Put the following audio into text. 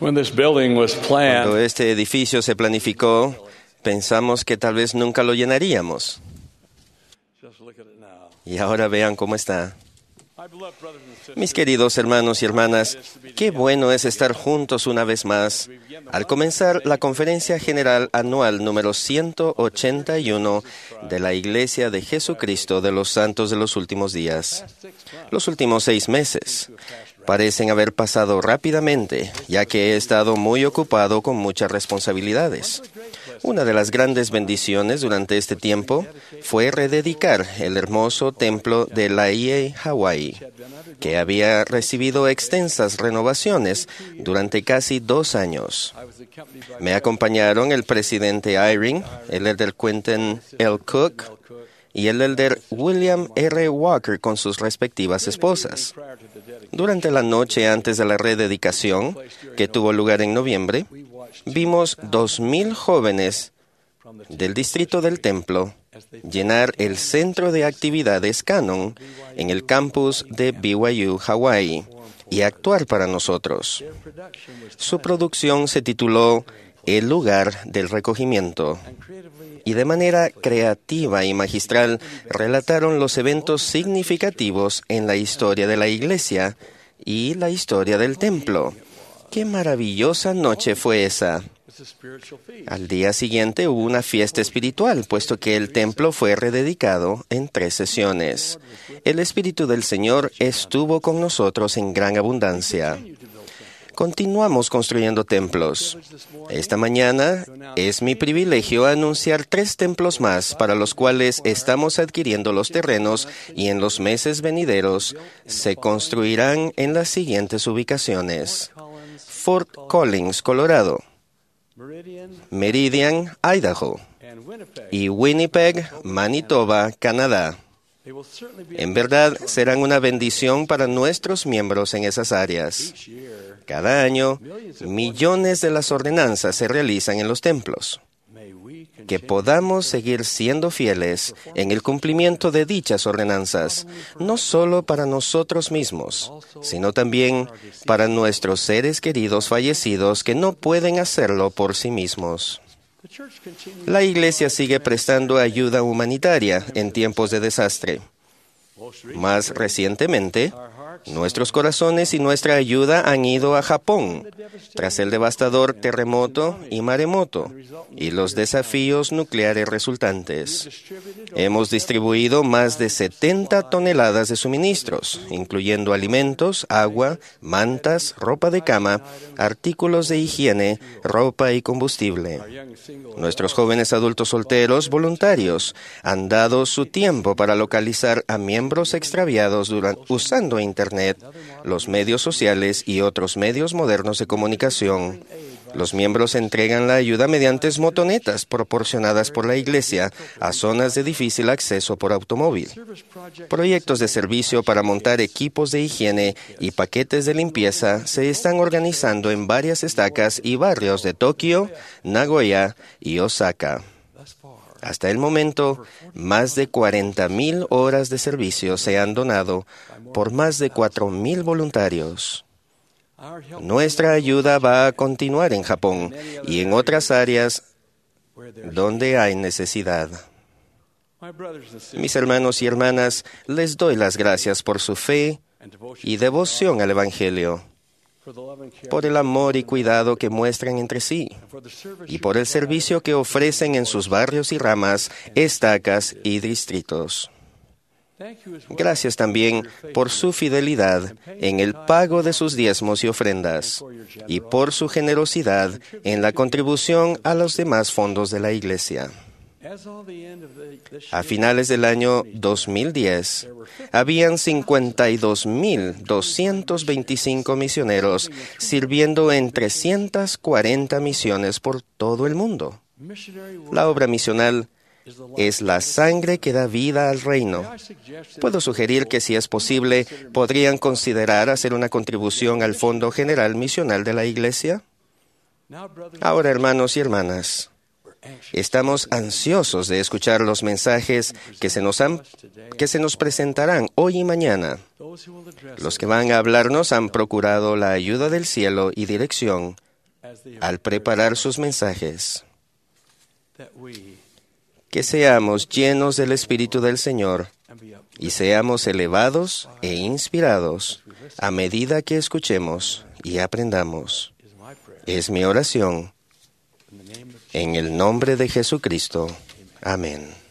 When this building was Cuando planned, este edificio se planificó, pensamos que tal vez nunca lo llenaríamos. just look at it now. Y ahora vean cómo está. My beloved brothers and sisters, Mis queridos hermanos y hermanas, qué bueno es estar juntos una vez más al comenzar la Conferencia General Anual número 181 de la Iglesia de Jesucristo de los Santos de los Últimos Días. Los últimos 6 meses parecen haber pasado rápidamente, ya que he estado muy ocupado con muchas responsabilidades. Una de las grandes bendiciones durante este tiempo fue rededicar el hermoso templo de Laie, Hawái, que había recibido extensas renovaciones durante casi 2 años. Me acompañaron el presidente Eyring, el elder Quentin L. Cook y el elder William R. Walker con sus respectivas esposas. Durante la noche antes de la rededicación, que tuvo lugar en noviembre, vimos 2,000 jóvenes del distrito del templo llenar el centro de actividades Cannon en el campus de BYU, Hawái, y actuar para nosotros. Su producción se tituló El lugar del recogimiento, y de manera creativa y magistral relataron los eventos significativos en la historia de la iglesia y la historia del templo. ¡Qué maravillosa noche fue esa! Al día siguiente hubo una fiesta espiritual, puesto que el templo fue rededicado en 3 sesiones. El Espíritu del Señor estuvo con nosotros en gran abundancia. Continuamos construyendo templos. Esta mañana es mi privilegio anunciar 3 templos más para los cuales estamos adquiriendo los terrenos y en los meses venideros se construirán en las siguientes ubicaciones: Fort Collins, Colorado; Meridian, Idaho; y Winnipeg, Manitoba, Canadá. En verdad, serán una bendición para nuestros miembros en esas áreas. Cada año, millones de las ordenanzas se realizan en los templos. Que podamos seguir siendo fieles en el cumplimiento de dichas ordenanzas, no solo para nosotros mismos, sino también para nuestros seres queridos fallecidos que no pueden hacerlo por sí mismos. La Iglesia sigue prestando ayuda humanitaria en tiempos de desastre. Más recientemente, nuestros corazones y nuestra ayuda han ido a Japón, tras el devastador terremoto y maremoto, y los desafíos nucleares resultantes. Hemos distribuido más de 70 toneladas de suministros, incluyendo alimentos, agua, mantas, ropa de cama, artículos de higiene, ropa y combustible. Nuestros jóvenes adultos solteros voluntarios han dado su tiempo para localizar a miembros extraviados usando Internet, los medios sociales y otros medios modernos de comunicación. Los miembros entregan la ayuda mediante motonetas proporcionadas por la Iglesia a zonas de difícil acceso por automóvil. Proyectos de servicio para montar equipos de higiene y paquetes de limpieza se están organizando en varias estacas y barrios de Tokio, Nagoya y Osaka. Hasta el momento, más de 40,000 horas de servicio se han donado por más de 4,000 voluntarios. Nuestra ayuda va a continuar en Japón y en otras áreas donde hay necesidad. Mis hermanos y hermanas, les doy las gracias por su fe y devoción al Evangelio, por el amor y cuidado que muestran entre sí, y por el servicio que ofrecen en sus barrios y ramas, estacas y distritos. Gracias también por su fidelidad en el pago de sus diezmos y ofrendas, y por su generosidad en la contribución a los demás fondos de la Iglesia. A finales del año 2010, habían 52,225 misioneros sirviendo en 340 misiones por todo el mundo. La obra misional es la sangre que da vida al reino. Puedo sugerir que, si es posible, podrían considerar hacer una contribución al Fondo General Misional de la Iglesia. Ahora, hermanos y hermanas, estamos ansiosos de escuchar los mensajes que se nos presentarán hoy y mañana. Los que van a hablarnos han procurado la ayuda del cielo y dirección al preparar sus mensajes. Que seamos llenos del Espíritu del Señor y seamos elevados e inspirados a medida que escuchemos y aprendamos. Es mi oración en el nombre de Jesucristo. Amén.